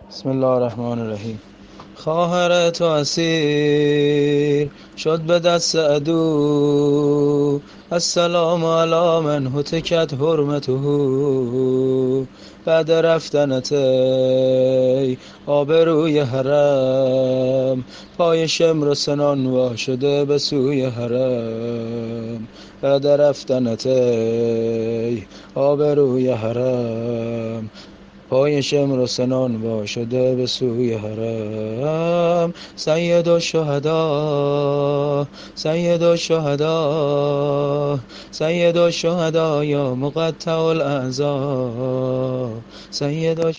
بسم الله الرحمن الرحیم. خواهر تو اسیر شد به دست عدو، السلام علی من هتکت حرمته. بعد رفتنت ای آبروی حرم، پای شمر و سنان وا شده به سوی حرم. بعد رفتنت ای آبروی حرم، پای شمر و سنان وا شده به سوی حرم. سید الشهدا، سید الشهدا، سید الشهدا یا مقطع الاعضا، سید